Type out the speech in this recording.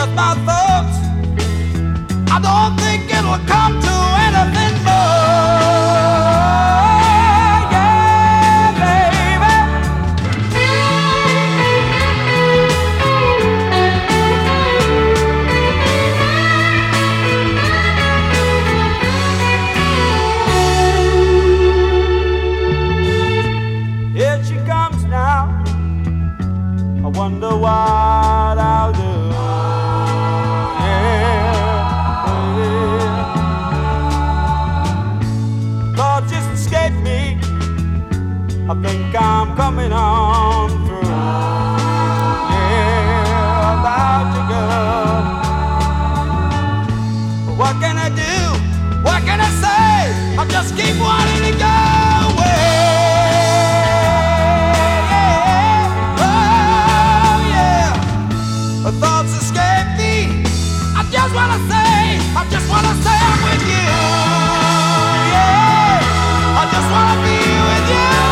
with my thoughts. I don't think it'll come to anything more. Yeah, baby. Here she comes now. I wonder what I'll do. Thoughts just escape me. I think I'm coming on through. Yeah, about you, girl. But what can I do? What can I say? I just keep wanting to go away. Oh yeah. The thoughts escape me. I just wanna say I'm with you. Yeah, I just wanna be with you.